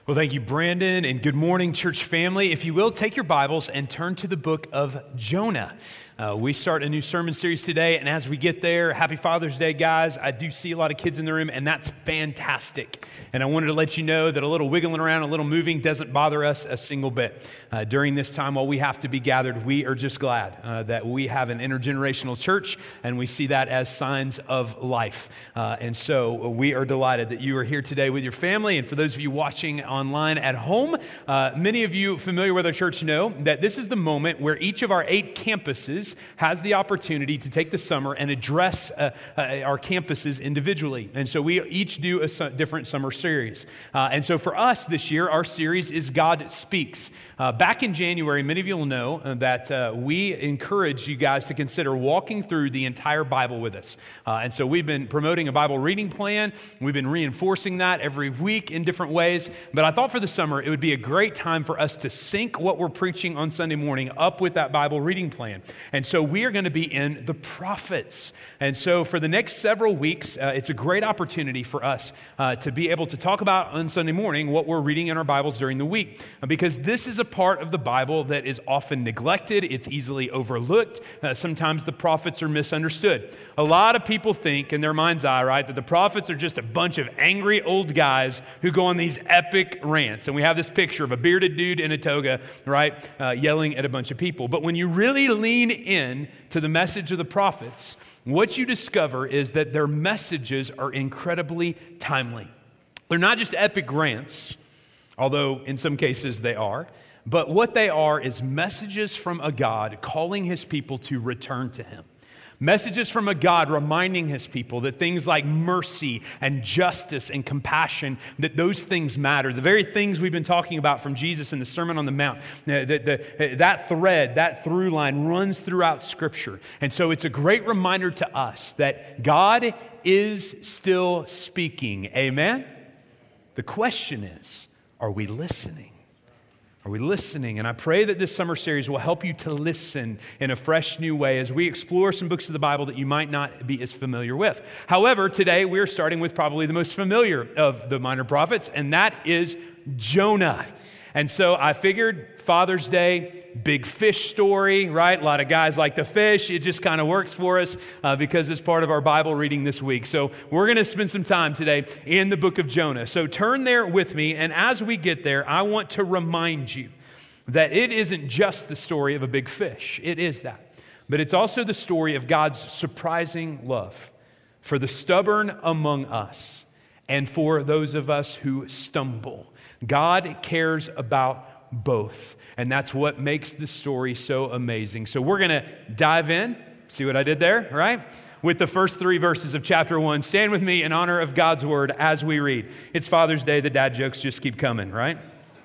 Well, thank you, Brandon, and good morning, church family. If you will, take your Bibles and turn to the book of Jonah. We start a new sermon series today, and as we get there, happy Father's Day, guys. I do see a lot of kids in the room, and that's fantastic. And I wanted to let you know that a little wiggling around, a little moving doesn't bother us a single bit. During this time while we have to be gathered, we are just glad that we have an intergenerational church, and we see that as signs of life. And so we are delighted that you are here today with your family. And for those of you watching online at home, many of you familiar with our church know that this is the moment where each of our 8 campuses has the opportunity to take the summer and address our campuses individually. And so we each do a different summer series. And so for us this year, our series is God Speaks. Back in January, many of you will know that we encourage you guys to consider walking through the entire Bible with us. And so we've been promoting a Bible reading plan. We've been reinforcing that every week in different ways. But I thought for the summer, it would be a great time for us to sync what we're preaching on Sunday morning up with that Bible reading plan. And so we are going to be in the prophets. And so for the next several weeks, it's a great opportunity for us to be able to talk about on Sunday morning what we're reading in our Bibles during the week. Because this is a part of the Bible that is often neglected. It's easily overlooked. Sometimes the prophets are misunderstood. A lot of people think in their mind's eye, right, that the prophets are just a bunch of angry old guys who go on these epic rants. And we have this picture of a bearded dude in a toga, right, yelling at a bunch of people. But when you really lean in to the message of the prophets, what you discover is that their messages are incredibly timely. They're not just epic rants, although in some cases they are, but what they are is messages from a God calling his people to return to him. Messages from a God reminding his people that things like mercy and justice and compassion, that those things matter. The very things we've been talking about from Jesus in the Sermon on the Mount, that thread, that through line runs throughout Scripture. And so it's a great reminder to us that God is still speaking. Amen? The question is, are we listening? Are we listening? And I pray that this summer series will help you to listen in a fresh new way as we explore some books of the Bible that you might not be as familiar with. However, today we're starting with probably the most familiar of the minor prophets, and that is Jonah. And so I figured Father's Day, big fish story, right? A lot of guys like to fish. It just kind of works for us because it's part of our Bible reading this week. So we're going to spend some time today in the book of Jonah. So turn there with me. And as we get there, I want to remind you that it isn't just the story of a big fish. It is that. But it's also the story of God's surprising love for the stubborn among us and for those of us who stumble. God cares about both. And that's what makes the story so amazing. So we're going to dive in. See what I did there, right? With the first 3 verses of chapter 1. Stand with me in honor of God's word as we read. It's Father's Day. The dad jokes just keep coming, right?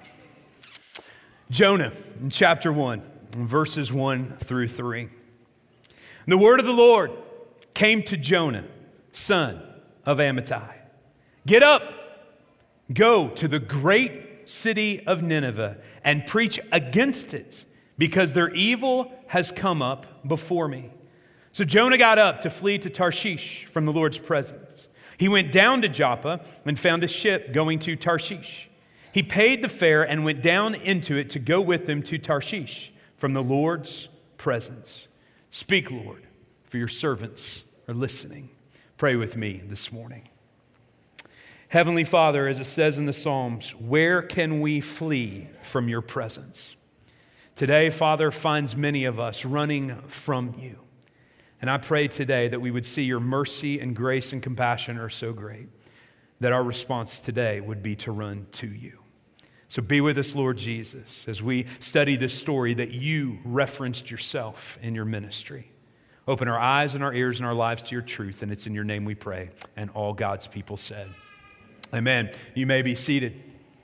Jonah, in chapter 1, verses 1 through 3. The word of the Lord came to Jonah, son of Amittai. Get up, go to the great city of Nineveh and preach against it, because their evil has come up before me. So Jonah got up to flee to Tarshish from the Lord's presence. He went down to Joppa and found a ship going to Tarshish. He paid the fare and went down into it to go with them to Tarshish from the Lord's presence. Speak, Lord, for your servants are listening. Pray with me this morning. Heavenly Father, as it says in the Psalms, where can we flee from your presence? Today, Father, finds many of us running from you. And I pray today that we would see your mercy and grace and compassion are so great that our response today would be to run to you. So be with us, Lord Jesus, as we study this story that you referenced yourself in your ministry. Open our eyes and our ears and our lives to your truth, and it's in your name we pray. And all God's people said, amen. You may be seated.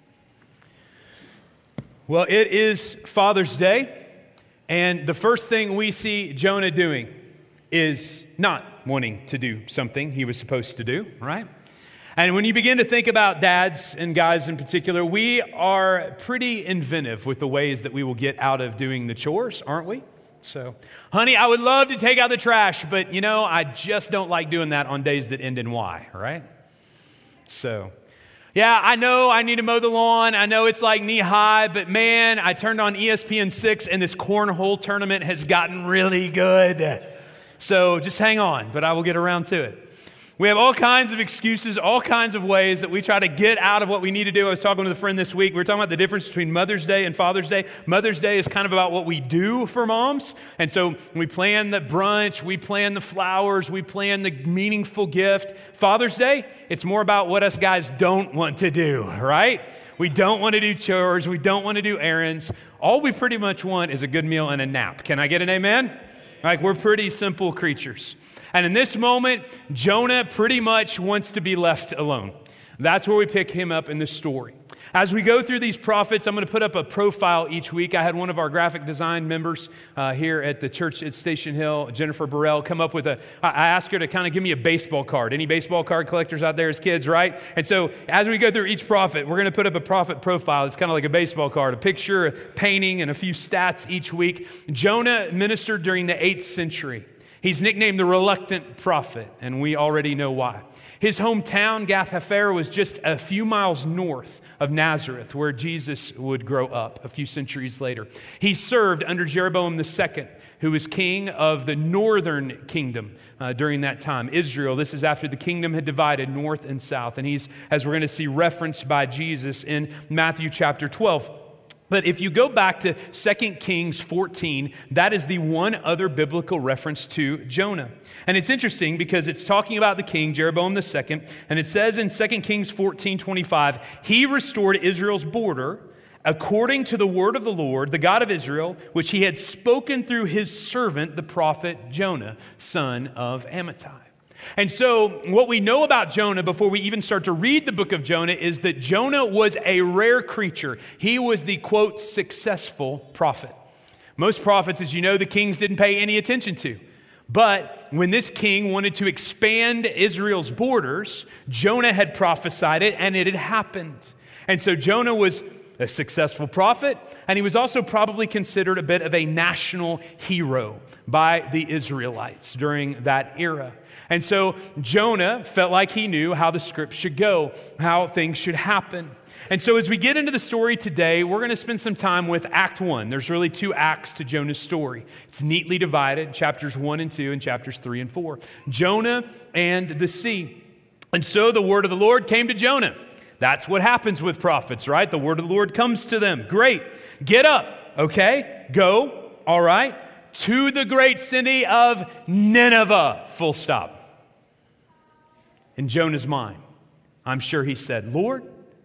Well, it is Father's Day, and the first thing we see Jonah doing is not wanting to do something he was supposed to do, right? And when you begin to think about dads and guys in particular, we are pretty inventive with the ways that we will get out of doing the chores, aren't we? So, honey, I would love to take out the trash, but I just don't like doing that on days that end in Y, right? So, Yeah, I know I need to mow the lawn. I know it's like knee high, but man, I turned on ESPN6 and this cornhole tournament has gotten really good. So just hang on, but I will get around to it. We have all kinds of excuses, all kinds of ways that we try to get out of what we need to do. I was talking with a friend this week. We were talking about the difference between Mother's Day and Father's Day. Mother's Day is kind of about what we do for moms. And so we plan the brunch, we plan the flowers, we plan the meaningful gift. Father's Day, it's more about what us guys don't want to do, right? We don't want to do chores. We don't want to do errands. All we pretty much want is a good meal and a nap. Can I get an amen? Like, we're pretty simple creatures. And in this moment, Jonah pretty much wants to be left alone. That's where we pick him up in the story. As we go through these prophets, I'm going to put up a profile each week. I had one of our graphic design members here at the church at Station Hill, Jennifer Burrell, come up with I asked her to kind of give me a baseball card. Any baseball card collectors out there as kids, right? And so as we go through each prophet, we're going to put up a prophet profile. It's kind of like a baseball card, a picture, a painting, and a few stats each week. Jonah ministered during the 8th century. He's nicknamed the reluctant prophet, and we already know why. His hometown, Gath-hepher, was just a few miles north of Nazareth, where Jesus would grow up a few centuries later. He served under Jeroboam II, who was king of the northern kingdom during that time, Israel. This is after the kingdom had divided north and south, and he's, as we're going to see, referenced by Jesus in Matthew chapter 12. But if you go back to 2 Kings 14, that is the one other biblical reference to Jonah. And it's interesting because it's talking about the king, Jeroboam II, and it says in 2 Kings 14:25, he restored Israel's border according to the word of the Lord, the God of Israel, which he had spoken through his servant, the prophet Jonah, son of Amittai. And so what we know about Jonah before we even start to read the book of Jonah is that Jonah was a rare creature. He was the, quote, successful prophet. Most prophets, as you know, the kings didn't pay any attention to. But when this king wanted to expand Israel's borders, Jonah had prophesied it and it had happened. And so Jonah was a successful prophet, and he was also probably considered a bit of a national hero by the Israelites during that era. And so Jonah felt like he knew how the script should go, how things should happen. And so as we get into the story today, we're going to spend some time with Act 1. There's really 2 acts to Jonah's story. It's neatly divided, chapters 1 and 2 and chapters 3 and 4. Jonah and the sea. And so the word of the Lord came to Jonah. That's what happens with prophets, right? The word of the Lord comes to them. Great. Get up, okay? Go, all right, to the great city of Nineveh, full stop. In Jonah's mind, I'm sure he said, Lord,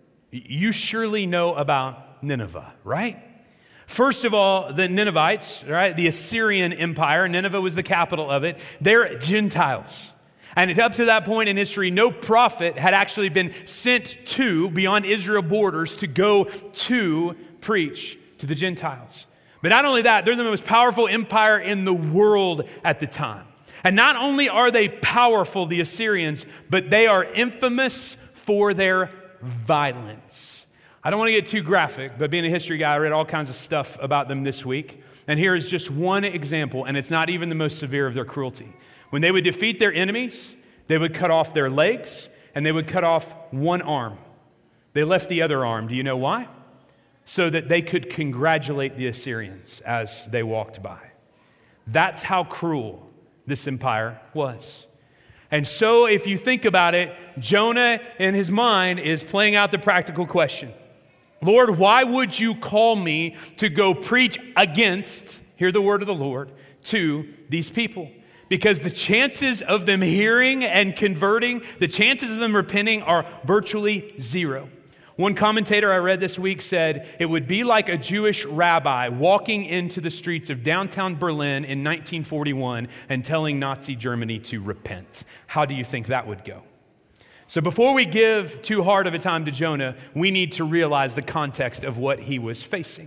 you surely know about Nineveh, right? First of all, the Ninevites, right, the Assyrian Empire, Nineveh was the capital of it, they're Gentiles. And up to that point in history, no prophet had actually been sent to, beyond Israel borders, to go to preach to the Gentiles. But not only that, they're the most powerful empire in the world at the time. And not only are they powerful, the Assyrians, but they are infamous for their violence. I don't want to get too graphic, but being a history guy, I read all kinds of stuff about them this week. And here is just one example, and it's not even the most severe of their cruelty. When they would defeat their enemies, they would cut off their legs, and they would cut off one arm. They left the other arm. Do you know why? So that they could congratulate the Assyrians as they walked by. That's how cruel this empire was. And so if you think about it, Jonah in his mind is playing out the practical question. Lord, why would you call me to go preach against, hear the word of the Lord, to these people? Because the chances of them hearing and converting, the chances of them repenting are virtually zero. One commentator I read this week said it would be like a Jewish rabbi walking into the streets of downtown Berlin in 1941 and telling Nazi Germany to repent. How do you think that would go? So before we give too hard of a time to Jonah, we need to realize the context of what he was facing.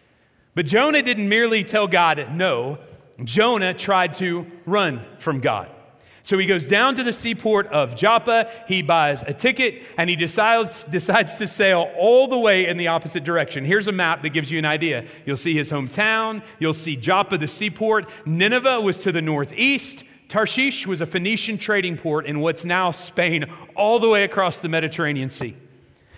But Jonah didn't merely tell God no. Jonah tried to run from God. So he goes down to the seaport of Joppa, he buys a ticket, and he decides to sail all the way in the opposite direction. Here's a map that gives you an idea. You'll see his hometown, you'll see Joppa, the seaport. Nineveh was to the northeast. Tarshish was a Phoenician trading port in what's now Spain, all the way across the Mediterranean Sea.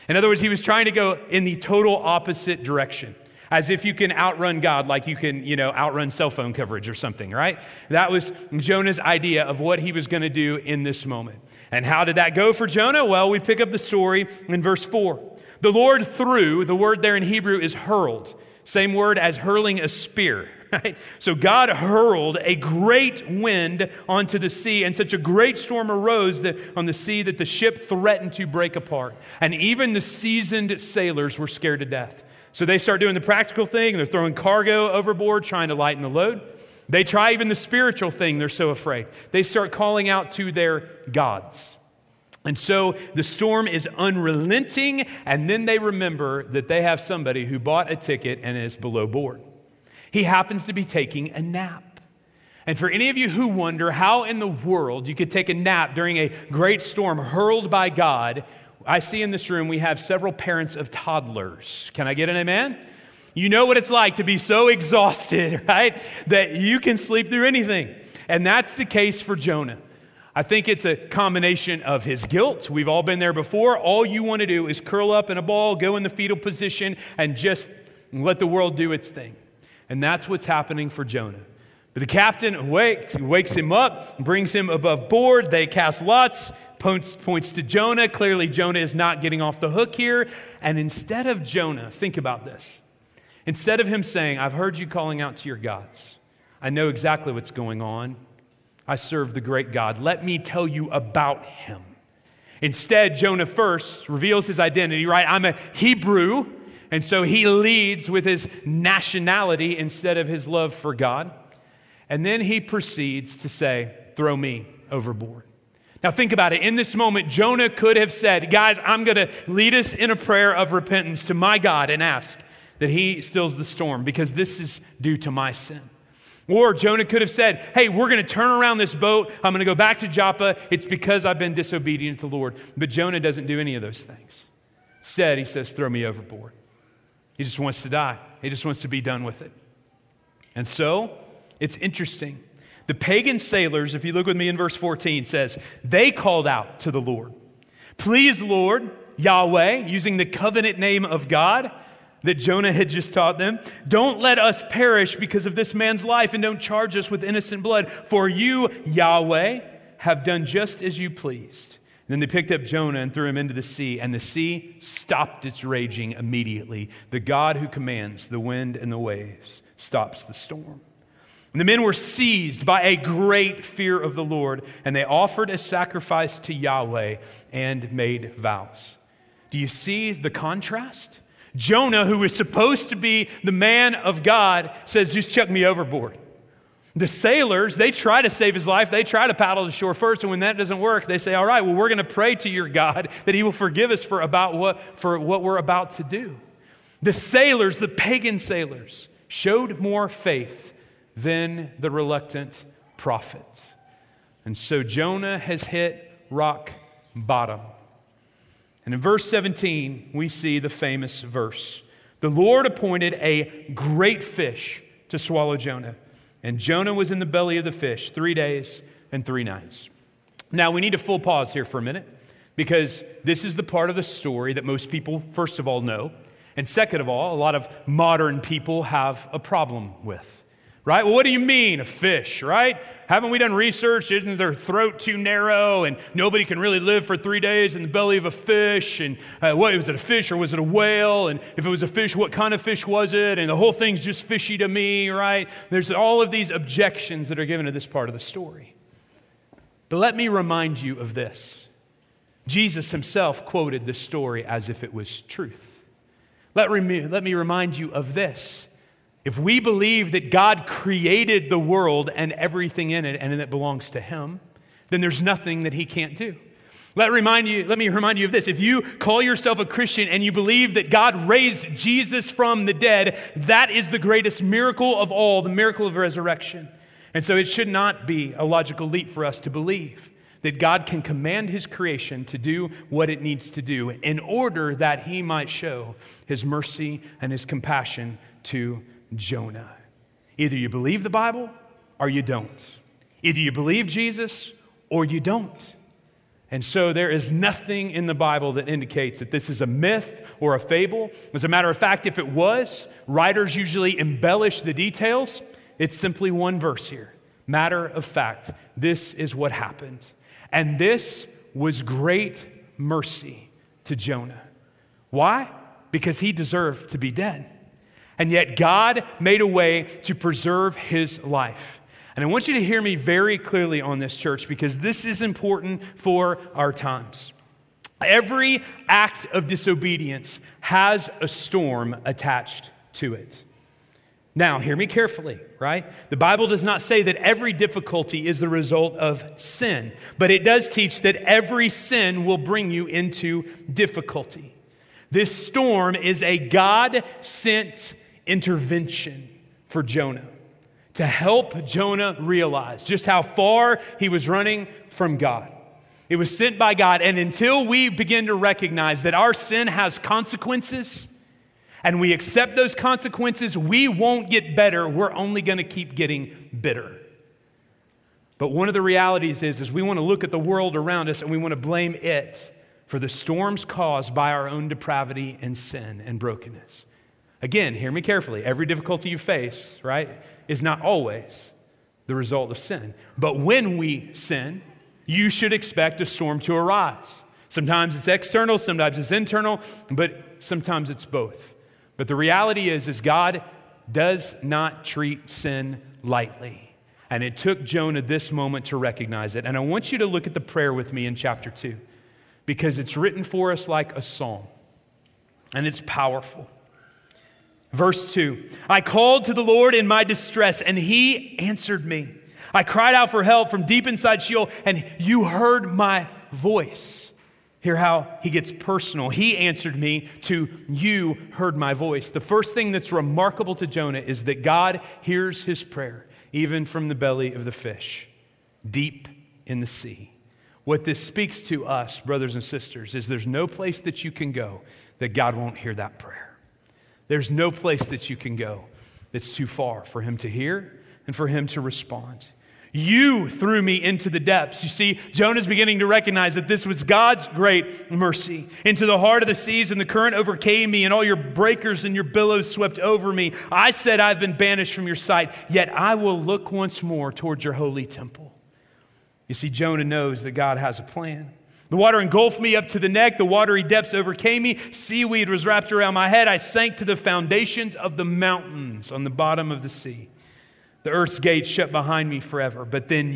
In other words, he was trying to go in the total opposite direction, as if you can outrun God like you can, outrun cell phone coverage or something, right? That was Jonah's idea of what he was going to do in this moment. And how did that go for Jonah? Well, we pick up the story in verse 4. The Lord threw, the word there in Hebrew is hurled, same word as hurling a spear. Right? So God hurled a great wind onto the sea, and such a great storm arose on the sea that the ship threatened to break apart. And even the seasoned sailors were scared to death. So they start doing the practical thing. They're throwing cargo overboard, trying to lighten the load. They try even the spiritual thing. They're so afraid. They start calling out to their gods. And so the storm is unrelenting, and then they remember that they have somebody who bought a ticket and is below board. He happens to be taking a nap. And for any of you who wonder how in the world you could take a nap during a great storm hurled by God, I see in this room we have several parents of toddlers. Can I get an amen? You know what it's like to be so exhausted, right, that you can sleep through anything. And that's the case for Jonah. I think it's a combination of his guilt. We've all been there before. All you want to do is curl up in a ball, go in the fetal position, and just let the world do its thing. And that's what's happening for Jonah. But the captain wakes him up, brings him above board. They cast lots, points to Jonah. Clearly, Jonah is not getting off the hook here. And instead of Jonah, think about this. Instead of him saying, I've heard you calling out to your gods. I know exactly what's going on. I serve the great God. Let me tell you about him. Instead, Jonah first reveals his identity, right? I'm a Hebrew. And so he leads with his nationality instead of his love for God. And then he proceeds to say, throw me overboard. Now think about it. In this moment, Jonah could have said, guys, I'm going to lead us in a prayer of repentance to my God and ask that he stills the storm because this is due to my sin. Or Jonah could have said, hey, we're going to turn around this boat. I'm going to go back to Joppa. It's because I've been disobedient to the Lord. But Jonah doesn't do any of those things. Instead, he says, throw me overboard. He just wants to die. He just wants to be done with it. And so, it's interesting. The pagan sailors, if you look with me in verse 14, says, they called out to the Lord. Please, Lord, Yahweh, using the covenant name of God that Jonah had just taught them, don't let us perish because of this man's life and don't charge us with innocent blood. For you, Yahweh, have done just as you pleased. Then they picked up Jonah and threw him into the sea, and the sea stopped its raging immediately. The God who commands the wind and the waves stops the storm. And the men were seized by a great fear of the Lord, and they offered a sacrifice to Yahweh and made vows. Do you see the contrast? Jonah, who was supposed to be the man of God, says, just chuck me overboard. The sailors, they try to save his life. They try to paddle to shore first, and when that doesn't work, they say, all right, well, we're going to pray to your God that he will forgive us for what we're about to do. The sailors, the pagan sailors, showed more faith than the reluctant prophet. And so Jonah has hit rock bottom. And in verse 17, we see the famous verse. The Lord appointed a great fish to swallow Jonah. And Jonah was in the belly of the fish 3 days and 3 nights. Now, we need a full pause here for a minute because this is the part of the story that most people, first of all, know. And second of all, a lot of modern people have a problem with. Right? Well, what do you mean, a fish, right? Haven't we done research? Isn't their throat too narrow and nobody can really live for 3 days in the belly of a fish? And what, was it a fish or was it a whale? And if it was a fish, what kind of fish was it? And the whole thing's just fishy to me, right? There's all of these objections that are given to this part of the story. But let me remind you of this. Jesus himself quoted this story as if it was truth. Let me remind you of this. If we believe that God created the world and everything in it and it belongs to him, then there's nothing that he can't do. Let me remind you of this. If you call yourself a Christian and you believe that God raised Jesus from the dead, that is the greatest miracle of all, the miracle of resurrection. And so it should not be a logical leap for us to believe that God can command his creation to do what it needs to do in order that he might show his mercy and his compassion to Jonah. Either you believe the Bible or you don't. Either you believe Jesus or you don't. And so there is nothing in the Bible that indicates that this is a myth or a fable. As a matter of fact, if it was, writers usually embellish the details. It's simply one verse here. Matter of fact, this is what happened. And this was great mercy to Jonah. Why? Because he deserved to be dead. And yet God made a way to preserve his life. And I want you to hear me very clearly on this, church, because this is important for our times. Every act of disobedience has a storm attached to it. Now, hear me carefully, right? The Bible does not say that every difficulty is the result of sin, but it does teach that every sin will bring you into difficulty. This storm is a God-sent intervention for Jonah to help Jonah realize just how far he was running from God. It was sent by God, and until we begin to recognize that our sin has consequences, and we accept those consequences, we won't get better. We're only going to keep getting bitter. But one of the realities is we want to look at the world around us and we want to blame it for the storms caused by our own depravity and sin and brokenness. Again, hear me carefully. Every difficulty you face, right, is not always the result of sin. But when we sin, you should expect a storm to arise. Sometimes it's external, sometimes it's internal, but sometimes it's both. But the reality is God does not treat sin lightly. And it took Jonah this moment to recognize it. And I want you to look at the prayer with me in chapter 2, because it's written for us like a psalm, and it's powerful. Verse 2, I called to the Lord in my distress, and he answered me. I cried out for help from deep inside Sheol, and you heard my voice. Hear how he gets personal. He answered me to you heard my voice. The first thing that's remarkable to Jonah is that God hears his prayer, even from the belly of the fish, deep in the sea. What this speaks to us, brothers and sisters, is there's no place that you can go that God won't hear that prayer. There's no place that you can go that's too far for him to hear and for him to respond. You threw me into the depths. You see, Jonah's beginning to recognize that this was God's great mercy. Into the heart of the seas, and the current overcame me, and all your breakers and your billows swept over me. I said, I've been banished from your sight, yet I will look once more towards your holy temple. You see, Jonah knows that God has a plan. The water engulfed me up to the neck. The watery depths overcame me. Seaweed was wrapped around my head. I sank to the foundations of the mountains on the bottom of the sea. The earth's gates shut behind me forever. But then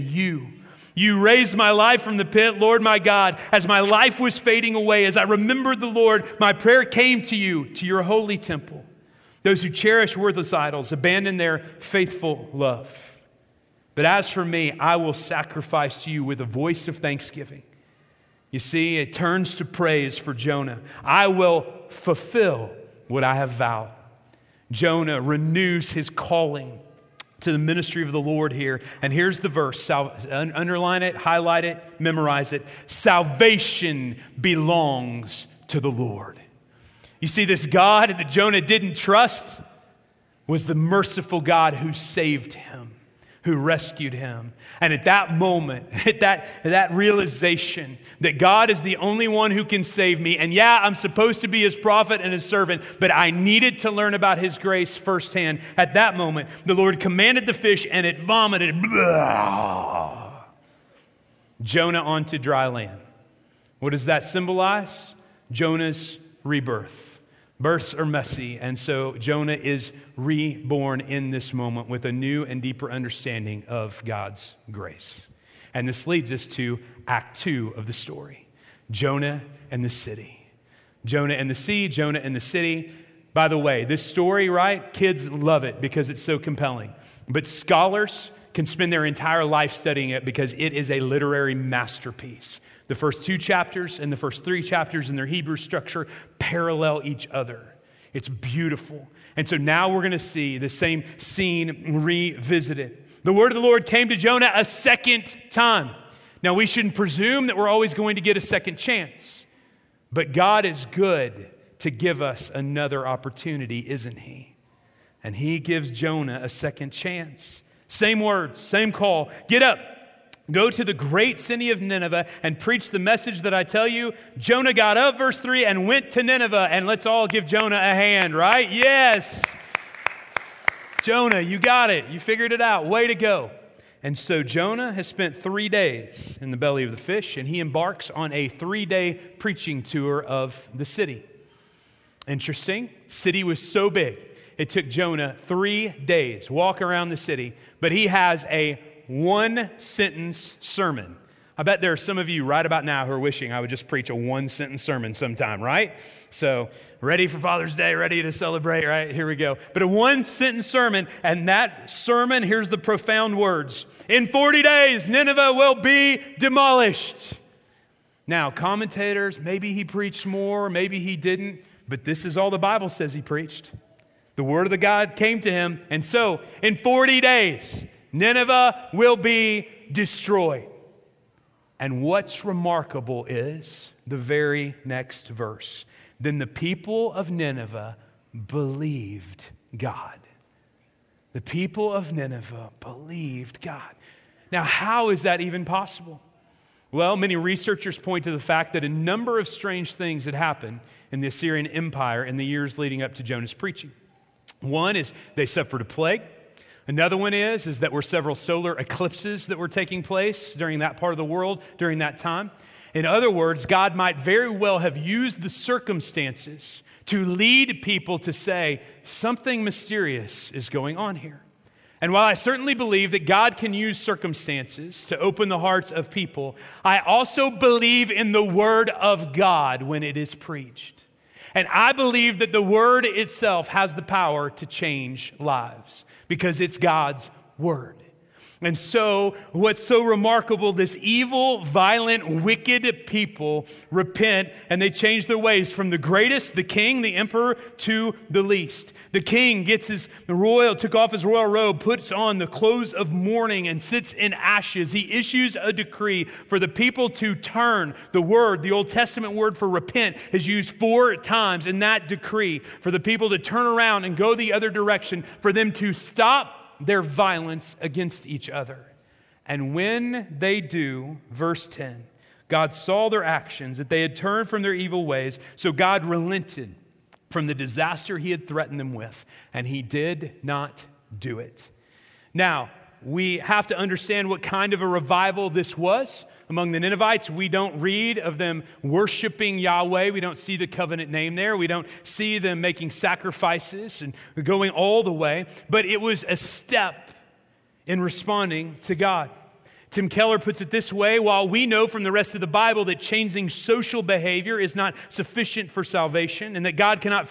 you raised my life from the pit, Lord my God. As my life was fading away, as I remembered the Lord, my prayer came to you, to your holy temple. Those who cherish worthless idols abandon their faithful love. But as for me, I will sacrifice to you with a voice of thanksgiving. You see, it turns to praise for Jonah. I will fulfill what I have vowed. Jonah renews his calling to the ministry of the Lord here. And here's the verse. Underline it, highlight it, memorize it. Salvation belongs to the Lord. You see, this God that Jonah didn't trust was the merciful God who saved him, who rescued him. And at that moment, at that realization that God is the only one who can save me, and yeah, I'm supposed to be his prophet and his servant, but I needed to learn about his grace firsthand. At that moment, the Lord commanded the fish and it vomited Jonah onto dry land. What does that symbolize? Jonah's rebirth. Births are messy, and so Jonah is reborn in this moment with a new and deeper understanding of God's grace. And this leads us to Act 2 of the story, Jonah and the city. Jonah and the sea, Jonah and the city. By the way, this story, right? Kids love it because it's so compelling. But scholars can spend their entire life studying it because it is a literary masterpiece. The first 2 chapters and the first 3 chapters in their Hebrew structure parallel each other. It's beautiful. And so now we're going to see the same scene revisited. The word of the Lord came to Jonah a second time. Now we shouldn't presume that we're always going to get a second chance. But God is good to give us another opportunity, isn't he? And he gives Jonah a second chance. Same words, same call. Get up. Go to the great city of Nineveh and preach the message that I tell you. Jonah got up, verse 3, and went to Nineveh. And let's all give Jonah a hand, right? Yes. Jonah, you got it. You figured it out. Way to go. And so Jonah has spent 3 days in the belly of the fish, and he embarks on a 3-day preaching tour of the city. Interesting. City was so big, it took Jonah 3 days, walk around the city, but he has a 1-sentence sermon. I bet there are some of you right about now who are wishing I would just preach a 1-sentence sermon sometime, right? So ready for Father's Day, ready to celebrate, right? Here we go. But a 1-sentence sermon, and that sermon, here's the profound words. In 40 days, Nineveh will be demolished. Now, commentators, maybe he preached more, maybe he didn't, but this is all the Bible says he preached. The word of the God came to him, and so in 40 days, Nineveh will be destroyed. And what's remarkable is the very next verse. Then the people of Nineveh believed God. The people of Nineveh believed God. Now, how is that even possible? Well, many researchers point to the fact that a number of strange things had happened in the Assyrian Empire in the years leading up to Jonah's preaching. One is they suffered a plague. Another one is that there were several solar eclipses that were taking place during that part of the world during that time. In other words, God might very well have used the circumstances to lead people to say, something mysterious is going on here. And while I certainly believe that God can use circumstances to open the hearts of people, I also believe in the word of God when it is preached. And I believe that the word itself has the power to change lives because it's God's word. And so what's so remarkable, this evil, violent, wicked people repent and they change their ways from the greatest, the king, the emperor, to the least. The king took off his royal robe, puts on the clothes of mourning and sits in ashes. He issues a decree for the people to turn. The word, the Old Testament word for repent, is used 4 times in that decree for the people to turn around and go the other direction, for them to stop their violence against each other. And when they do, verse 10, God saw their actions, that they had turned from their evil ways, so God relented from the disaster he had threatened them with, and he did not do it. Now, we have to understand what kind of a revival this was. Among the Ninevites, we don't read of them worshiping Yahweh. We don't see the covenant name there. We don't see them making sacrifices and going all the way. But it was a step in responding to God. Tim Keller puts it this way: while we know from the rest of the Bible that changing social behavior is not sufficient for salvation and that God cannot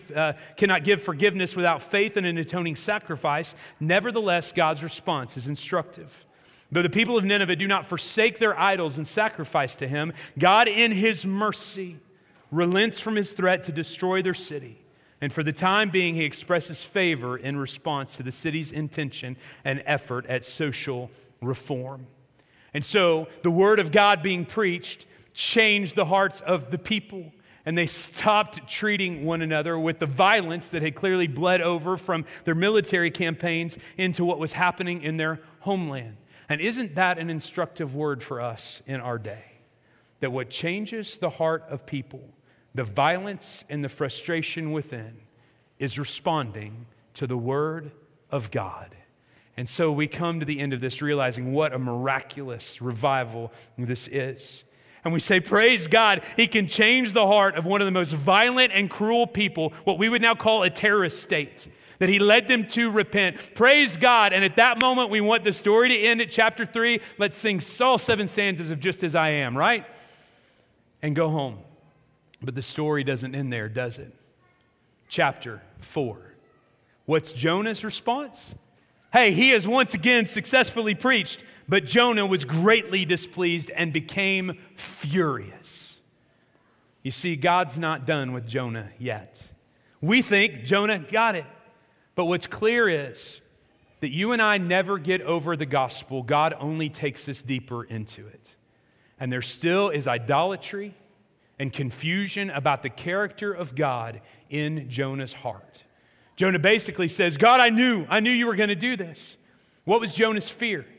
give forgiveness without faith in an atoning sacrifice, nevertheless, God's response is instructive. Though the people of Nineveh do not forsake their idols and sacrifice to him, God in his mercy relents from his threat to destroy their city. And for the time being, he expresses favor in response to the city's intention and effort at social reform. And so the word of God being preached changed the hearts of the people. And they stopped treating one another with the violence that had clearly bled over from their military campaigns into what was happening in their homeland. And isn't that an instructive word for us in our day? That what changes the heart of people, the violence and the frustration within, is responding to the word of God. And so we come to the end of this realizing what a miraculous revival this is. And we say, praise God, he can change the heart of one of the most violent and cruel people, what we would now call a terrorist state, that he led them to repent. Praise God. And at that moment, we want the story to end at chapter 3. Let's sing all 7 stanzas of Just As I Am, right? And go home. But the story doesn't end there, does it? Chapter 4. What's Jonah's response? Hey, he has once again successfully preached, but Jonah was greatly displeased and became furious. You see, God's not done with Jonah yet. We think Jonah got it. But what's clear is that you and I never get over the gospel. God only takes us deeper into it. And there still is idolatry and confusion about the character of God in Jonah's heart. Jonah basically says, God, I knew you were going to do this. What was Jonah's fear?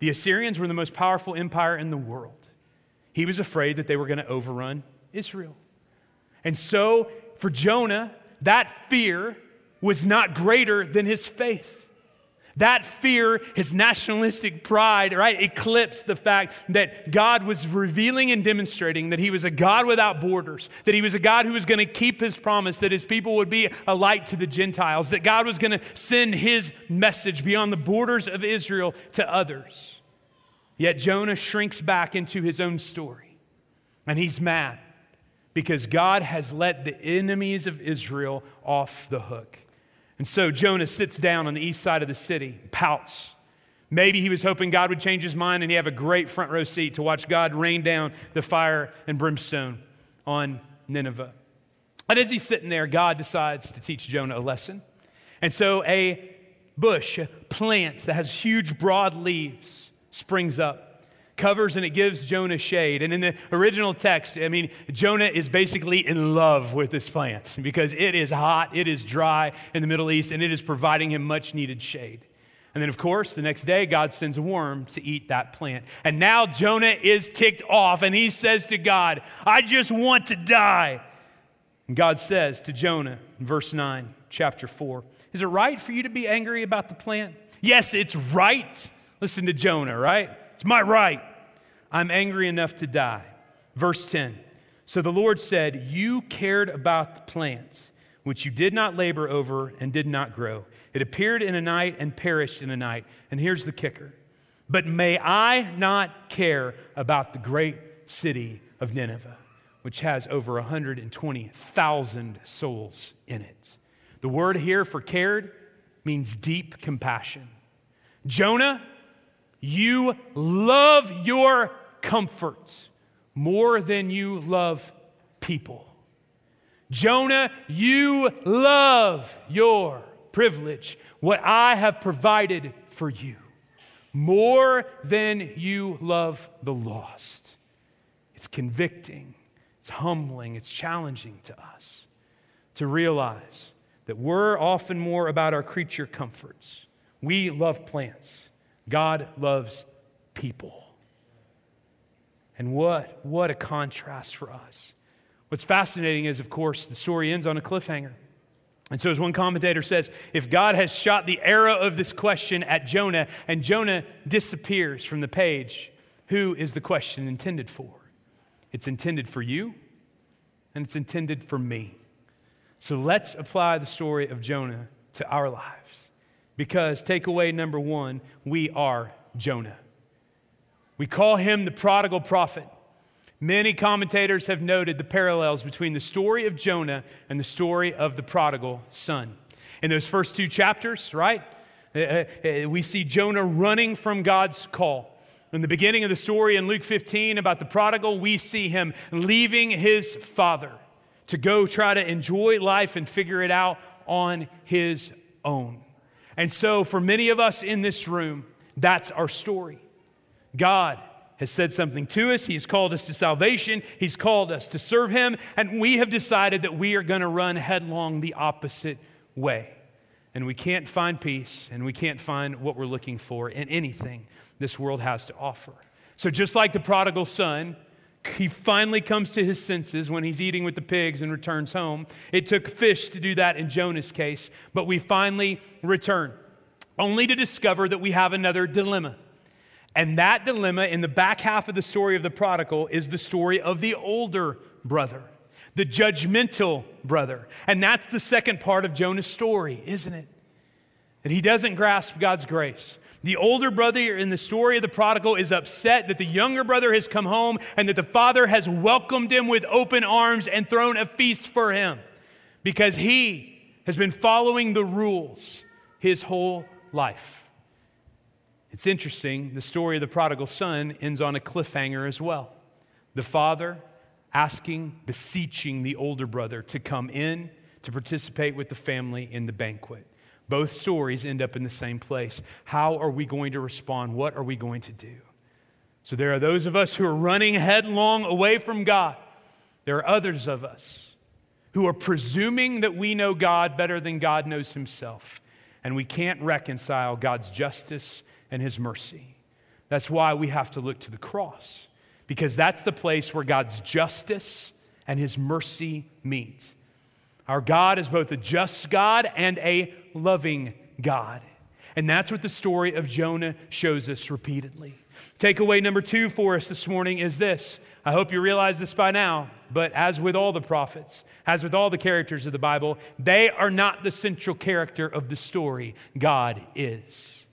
The Assyrians were the most powerful empire in the world. He was afraid that they were going to overrun Israel. And so for Jonah, that fear was not greater than his faith. That fear, his nationalistic pride, right, eclipsed the fact that God was revealing and demonstrating that he was a God without borders, that he was a God who was going to keep his promise, that his people would be a light to the Gentiles, that God was going to send his message beyond the borders of Israel to others. Yet Jonah shrinks back into his own story, and he's mad because God has let the enemies of Israel off the hook. And so Jonah sits down on the east side of the city, pouts. Maybe he was hoping God would change his mind and he have a great front row seat to watch God rain down the fire and brimstone on Nineveh. And as he's sitting there, God decides to teach Jonah a lesson. And so a bush, a plant that has huge broad leaves springs up, covers, and it gives Jonah shade. And in the original text, Jonah is basically in love with this plant because it is hot, it is dry in the Middle East, and it is providing him much needed shade. And then, of course, the next day, God sends a worm to eat that plant. And now Jonah is ticked off, and he says to God, I just want to die. And God says to Jonah, in verse 9, chapter 4, is it right for you to be angry about the plant? Yes, it's right. Listen to Jonah, right? It's my right. I'm angry enough to die. Verse 10. So the Lord said, you cared about the plant, which you did not labor over and did not grow. It appeared in a night and perished in a night. And here's the kicker. But may I not care about the great city of Nineveh, which has over 120,000 souls in it. The word here for cared means deep compassion. Jonah, you love your comfort more than you love people. Jonah, you love your privilege, what I have provided for you, more than you love the lost. It's convicting, it's humbling, it's challenging to us to realize that we're often more about our creature comforts. We love plants. God loves people. And what a contrast for us. What's fascinating is, of course, the story ends on a cliffhanger. And so as one commentator says, if God has shot the arrow of this question at Jonah and Jonah disappears from the page, who is the question intended for? It's intended for you and it's intended for me. So let's apply the story of Jonah to our lives. Because takeaway number one, we are Jonah. We call him the prodigal prophet. Many commentators have noted the parallels between the story of Jonah and the story of the prodigal son. In those first two chapters, right, we see Jonah running from God's call. In the beginning of the story in Luke 15 about the prodigal, we see him leaving his father to go try to enjoy life and figure it out on his own. And so for many of us in this room, that's our story. God has said something to us. He's called us to salvation. He's called us to serve him. And we have decided that we are going to run headlong the opposite way. And we can't find peace and we can't find what we're looking for in anything this world has to offer. So just like the prodigal son, he finally comes to his senses when he's eating with the pigs and returns home. It took fish to do that in Jonah's case, but we finally return, only to discover that we have another dilemma. And that dilemma in the back half of the story of the prodigal is the story of the older brother, the judgmental brother. And that's the second part of Jonah's story, isn't it? That he doesn't grasp God's grace. The older brother in the story of the prodigal is upset that the younger brother has come home and that the father has welcomed him with open arms and thrown a feast for him because he has been following the rules his whole life. It's interesting, the story of the prodigal son ends on a cliffhanger as well. The father beseeching the older brother to come in to participate with the family in the banquet. Both stories end up in the same place. How are we going to respond? What are we going to do? So there are those of us who are running headlong away from God. There are others of us who are presuming that we know God better than God knows himself. And we can't reconcile God's justice and his mercy. That's why we have to look to the cross, because that's the place where God's justice and his mercy meet. Our God is both a just God and a loving God. And that's what the story of Jonah shows us repeatedly. Takeaway number 2 for us this morning is this. I hope you realize this by now, but as with all the prophets, as with all the characters of the Bible, they are not the central character of the story. God is.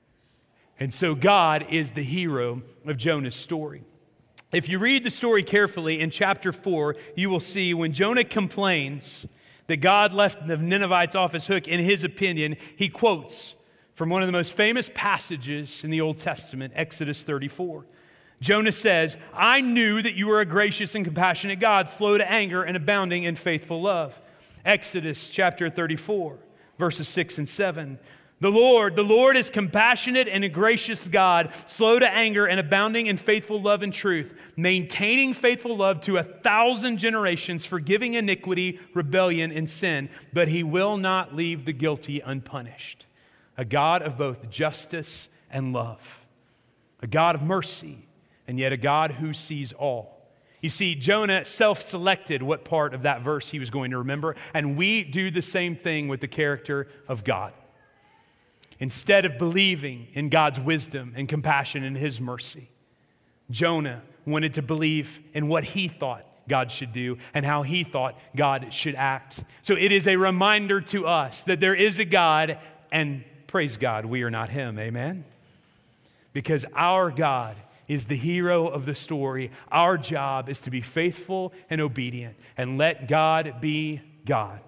And so God is the hero of Jonah's story. If you read the story carefully in chapter 4, you will see when Jonah complains that God left the Ninevites off his hook, in his opinion, he quotes from one of the most famous passages in the Old Testament, Exodus 34. Jonah says, I knew that you were a gracious and compassionate God, slow to anger and abounding in faithful love. Exodus chapter 34, verses 6 and 7. The Lord is compassionate and a gracious God, slow to anger and abounding in faithful love and truth, maintaining faithful love to 1,000 generations, forgiving iniquity, rebellion, and sin, but he will not leave the guilty unpunished. A God of both justice and love, a God of mercy, and yet a God who sees all. You see, Jonah self-selected what part of that verse he was going to remember, and we do the same thing with the character of God. Instead of believing in God's wisdom and compassion and his mercy, Jonah wanted to believe in what he thought God should do and how he thought God should act. So it is a reminder to us that there is a God, and praise God, we are not him, amen? Because our God is the hero of the story. Our job is to be faithful and obedient and let God be God.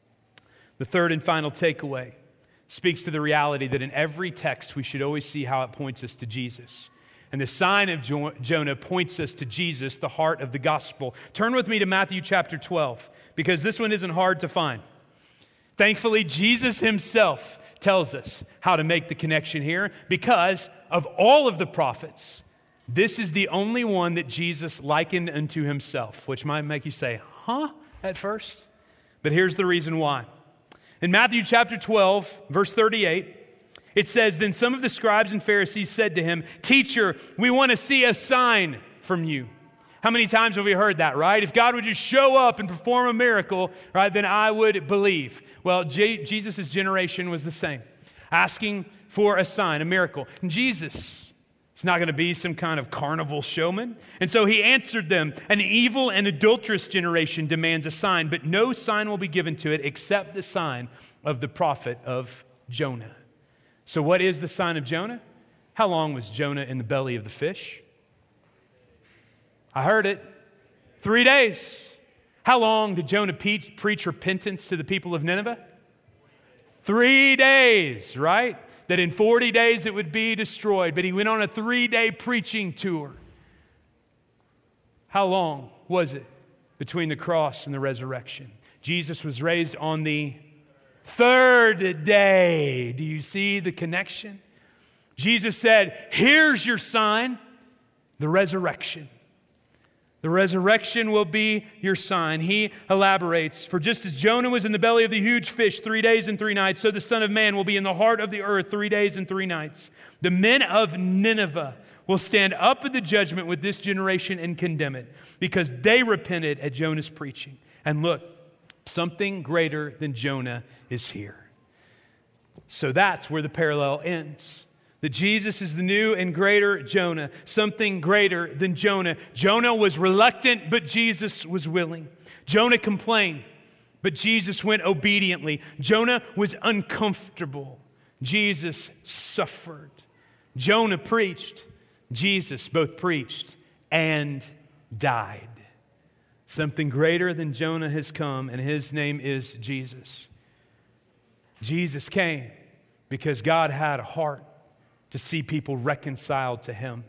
The third and final takeaway speaks to the reality that in every text we should always see how it points us to Jesus. And the sign of Jonah points us to Jesus, the heart of the gospel. Turn with me to Matthew chapter 12, because this one isn't hard to find. Thankfully, Jesus himself tells us how to make the connection here, because of all of the prophets, this is the only one that Jesus likened unto himself, which might make you say, huh, at first? But here's the reason why. In Matthew chapter 12, verse 38, it says, Then some of the scribes and Pharisees said to him, Teacher, we want to see a sign from you. How many times have we heard that, right? If God would just show up and perform a miracle, right, then I would believe. Well, Jesus' generation was the same, asking for a sign, a miracle. And Jesus, he's not going to be some kind of carnival showman. And so he answered them, An evil and adulterous generation demands a sign, but no sign will be given to it except the sign of the prophet of Jonah. So what is the sign of Jonah? How long was Jonah in the belly of the fish? I heard it. 3 days. How long did Jonah preach repentance to the people of Nineveh? 3 days, right? That in 40 days it would be destroyed. But he went on a 3-day preaching tour. How long was it between the cross and the resurrection? Jesus was raised on the 3rd day. Do you see the connection? Jesus said, here's your sign, the resurrection. The resurrection will be your sign. He elaborates, For just as Jonah was in the belly of the huge fish 3 days and 3 nights, so the Son of Man will be in the heart of the earth 3 days and 3 nights. The men of Nineveh will stand up at the judgment with this generation and condemn it, because they repented at Jonah's preaching. And look, something greater than Jonah is here. So that's where the parallel ends. That Jesus is the new and greater Jonah, something greater than Jonah. Jonah was reluctant, but Jesus was willing. Jonah complained, but Jesus went obediently. Jonah was uncomfortable. Jesus suffered. Jonah preached. Jesus both preached and died. Something greater than Jonah has come, and his name is Jesus. Jesus came because God had a heart to see people reconciled to him.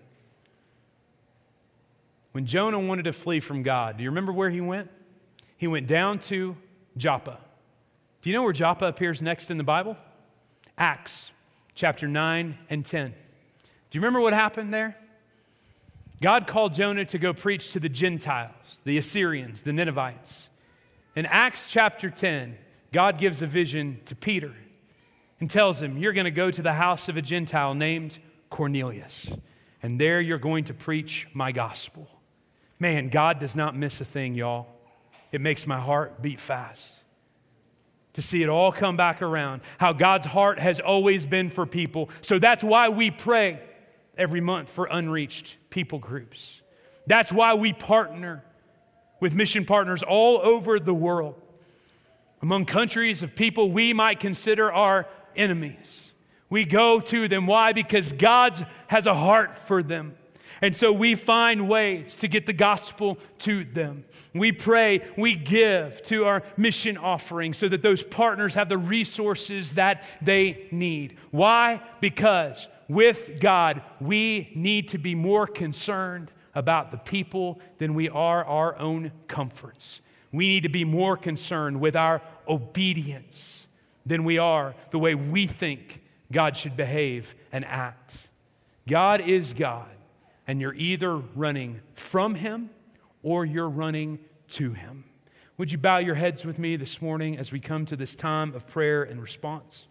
When Jonah wanted to flee from God, do you remember where he went? He went down to Joppa. Do you know where Joppa appears next in the Bible? Acts chapter 9 and 10. Do you remember what happened there? God called Jonah to go preach to the Gentiles, the Assyrians, the Ninevites. In Acts chapter 10, God gives a vision to Peter and tells him, you're going to go to the house of a Gentile named Cornelius. and there you're going to preach my gospel. Man, God does not miss a thing, y'all. It makes my heart beat fast to see it all come back around, how God's heart has always been for people. So that's why we pray every month for unreached people groups. That's why we partner with mission partners all over the world, among countries of people we might consider our enemies. We go to them. Why? Because God has a heart for them. And so we find ways to get the gospel to them. We pray, we give to our mission offering so that those partners have the resources that they need. Why? Because with God, we need to be more concerned about the people than we are our own comforts. We need to be more concerned with our obedience than we are the way we think God should behave and act. God is God. And you're either running from Him or you're running to Him. Would you bow your heads with me this morning as we come to this time of prayer and response?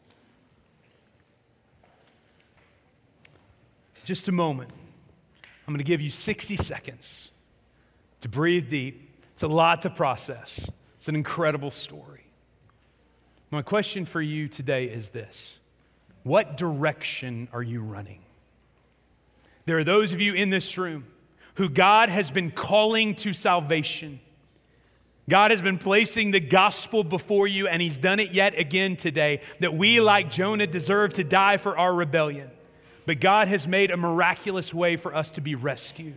Just a moment. I'm going to give you 60 seconds to breathe deep. It's a lot to process. It's an incredible story. My question for you today is this: what direction are you running? There are those of you in this room who God has been calling to salvation. God has been placing the gospel before you, and He's done it yet again today, that we, like Jonah, deserve to die for our rebellion. But God has made a miraculous way for us to be rescued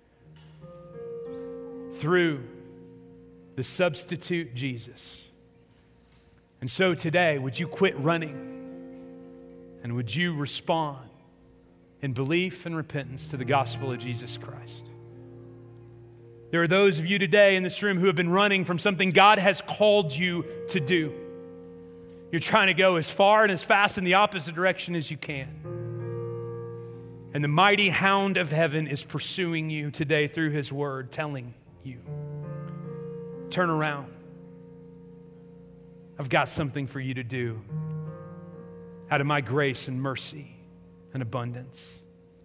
through the substitute Jesus. And so today, would you quit running and would you respond in belief and repentance to the gospel of Jesus Christ? There are those of you today in this room who have been running from something God has called you to do. You're trying to go as far and as fast in the opposite direction as you can. And the mighty hound of heaven is pursuing you today through His word, telling you, turn around. I've got something for you to do out of my grace and mercy and abundance.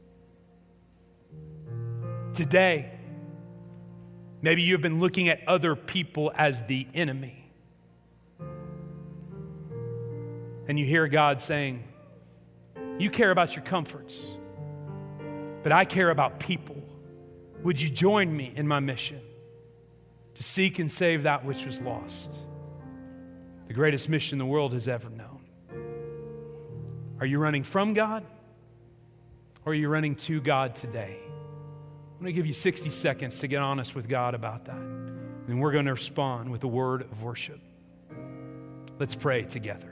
Today, maybe you've been looking at other people as the enemy. And you hear God saying, you care about your comforts, but I care about people. Would you join me in my mission to seek and save that which was lost? The greatest mission the world has ever known. Are you running from God? Or are you running to God today? I'm going to give you 60 seconds to get honest with God about that. And then we're going to respond with a word of worship. Let's pray together.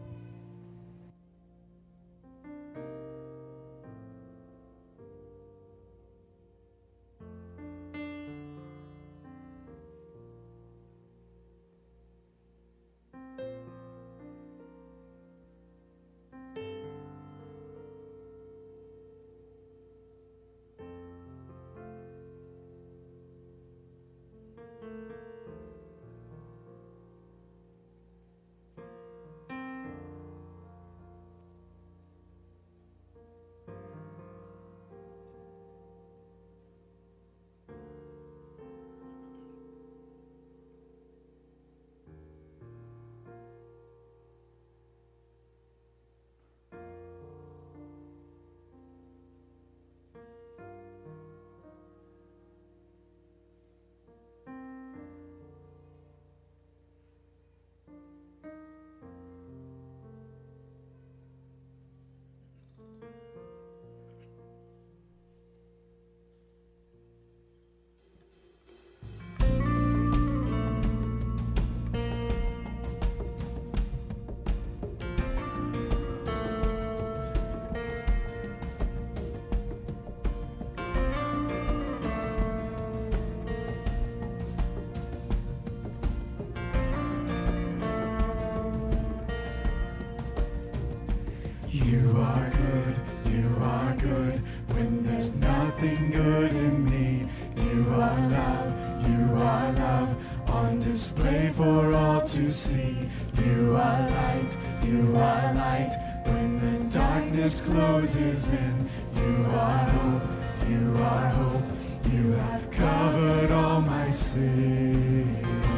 You are good when there's nothing good in me. You are love on display for all to see. You are light when the darkness closes in. You are hope You are hope. You have covered all my sin.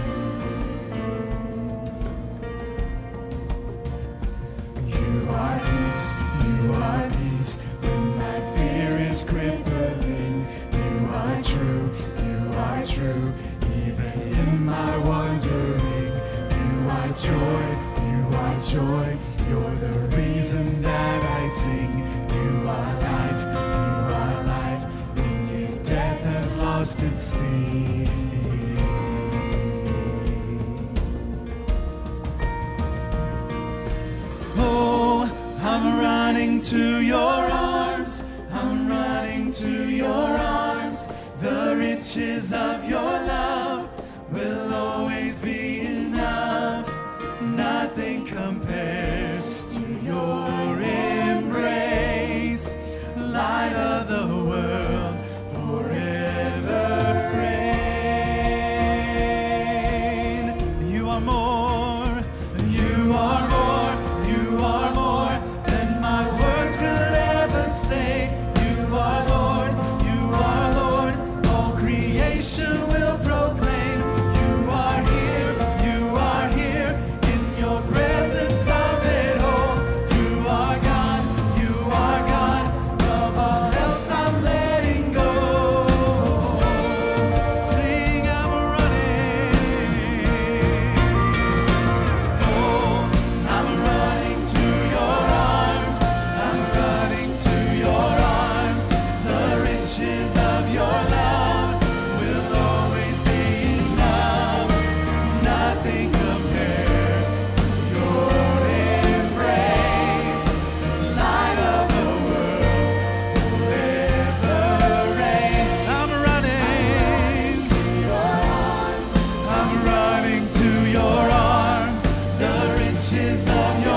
You are peace. You are peace. When my fear is crippling, you are true. You are true. Even in my wandering, you are joy. You are joy. You're the reason that I sing. You are life. You are life. In you, death has lost its sting. Oh, I'm running to your arms. I'm running to your arms. The riches of your love will always be enough. Nothing compares to your embrace. Light of the world, forever reign. You are more, you are more, you are more than my words will ever say. You are Lord, you are Lord. All creation will proclaim. You are here, you are here. In your presence of it all. You are God, you are God. Of all else I'm letting go. Sing, I'm running. Oh, I'm running to your arms. I'm running to your arms. The riches of your love will always be enough. Nothing compares to your embrace. Light of the world, forever reign. I'm running to your arms. I'm running to your arms. The riches of your